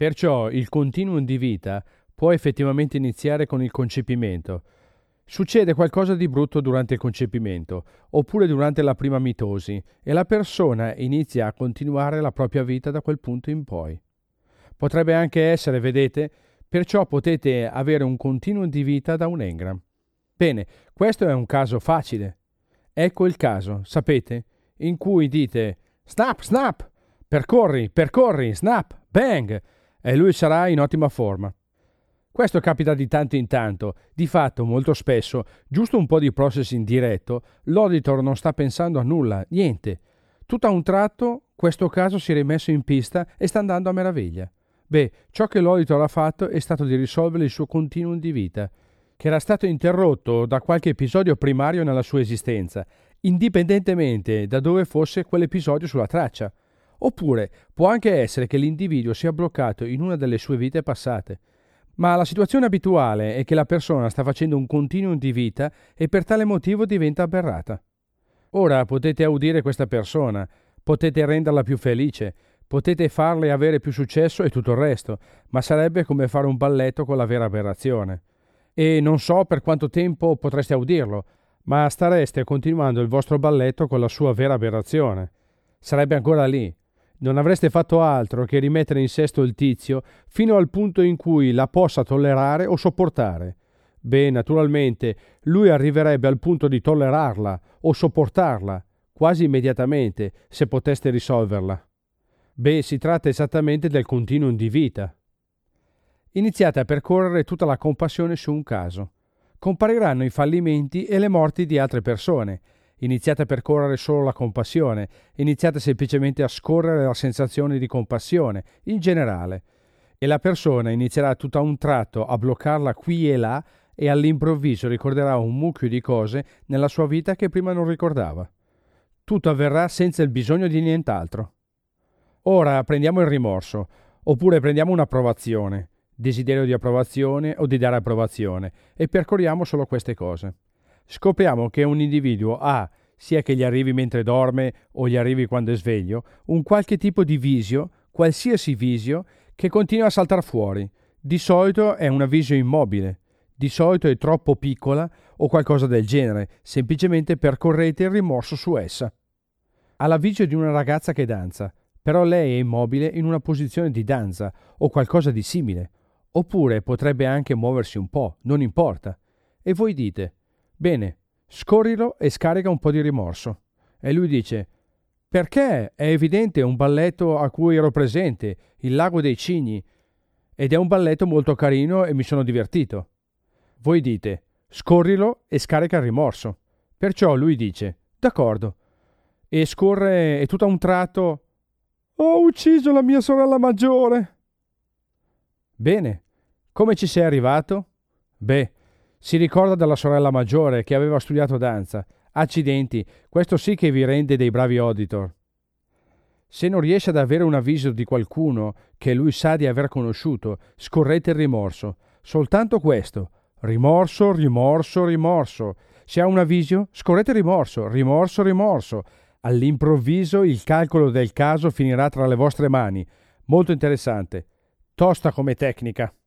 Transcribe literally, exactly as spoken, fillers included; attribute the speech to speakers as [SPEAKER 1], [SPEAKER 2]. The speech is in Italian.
[SPEAKER 1] Perciò il continuum di vita può effettivamente iniziare con il concepimento. Succede qualcosa di brutto durante il concepimento, oppure durante la prima mitosi, e la persona inizia a continuare la propria vita da quel punto in poi. Potrebbe anche essere, vedete, perciò potete avere un continuum di vita da un engram. Bene, questo è un caso facile. Ecco il caso, sapete, in cui dite snap, snap, percorri, percorri, snap, bang, e lui sarà in ottima forma. Questo capita di tanto in tanto, di fatto molto spesso, giusto un po' di processing diretto, l'auditor non sta pensando a nulla, niente. Tutto a un tratto questo caso si è rimesso in pista e sta andando a meraviglia. Beh, ciò che l'auditor ha fatto è stato di risolvere il suo continuum di vita, che era stato interrotto da qualche episodio primario nella sua esistenza, indipendentemente da dove fosse quell'episodio sulla traccia. Oppure può anche essere che l'individuo sia bloccato in una delle sue vite passate. Ma la situazione abituale è che la persona sta facendo un continuum di vita e per tale motivo diventa aberrata. Ora potete audire questa persona, potete renderla più felice, potete farle avere più successo e tutto il resto, ma sarebbe come fare un balletto con la vera aberrazione. E non so per quanto tempo potreste audirlo, ma stareste continuando il vostro balletto con la sua vera aberrazione. Sarebbe ancora lì. Non avreste fatto altro che rimettere in sesto il tizio fino al punto in cui la possa tollerare o sopportare. Beh, naturalmente, lui arriverebbe al punto di tollerarla o sopportarla, quasi immediatamente, se poteste risolverla. Beh, si tratta esattamente del continuum di vita. Iniziate a percorrere tutta la compassione su un caso. Compariranno i fallimenti e le morti di altre persone. Iniziate a percorrere solo la compassione, iniziate semplicemente a scorrere la sensazione di compassione, in generale, e la persona inizierà tutto a un tratto a bloccarla qui e là e all'improvviso ricorderà un mucchio di cose nella sua vita che prima non ricordava. Tutto avverrà senza il bisogno di nient'altro. Ora prendiamo il rimorso, oppure prendiamo un'approvazione, desiderio di approvazione o di dare approvazione, e percorriamo solo queste cose. Scopriamo che un individuo ha, sia che gli arrivi mentre dorme o gli arrivi quando è sveglio, un qualche tipo di visio, qualsiasi visio, che continua a saltar fuori. Di solito è una visio immobile, di solito è troppo piccola o qualcosa del genere, semplicemente percorrete il rimorso su essa. Ha la visio di una ragazza che danza, però lei è immobile in una posizione di danza o qualcosa di simile, oppure potrebbe anche muoversi un po', non importa. E voi dite: bene, scorrilo e scarica un po' di rimorso. E lui dice: perché? È evidente, è un balletto a cui ero presente, il lago dei cigni, ed è un balletto molto carino e mi sono divertito. Voi dite: scorrilo e scarica il rimorso. Perciò lui dice: d'accordo. E scorre e tutto a un tratto: ho ucciso la mia sorella maggiore. Bene, come ci sei arrivato? Beh, si ricorda della sorella maggiore che aveva studiato danza. Accidenti, questo sì che vi rende dei bravi auditor. Se non riesce ad avere un avviso di qualcuno che lui sa di aver conosciuto, scorrete il rimorso. Soltanto questo. Rimorso, rimorso, rimorso. Se ha un avviso, scorrete rimorso, rimorso, rimorso. All'improvviso il calcolo del caso finirà tra le vostre mani. Molto interessante. Tosta come tecnica.